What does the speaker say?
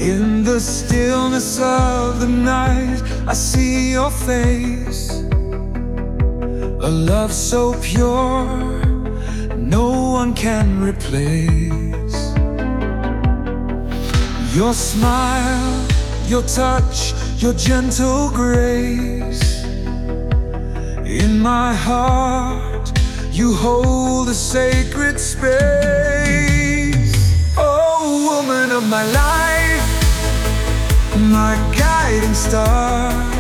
In the stillness of the night, I see your face. A love so pure, no one can replace. Your smile, your touch, your gentle grace. In my heart, you hold a sacred space. Oh, woman of my life, my guiding star.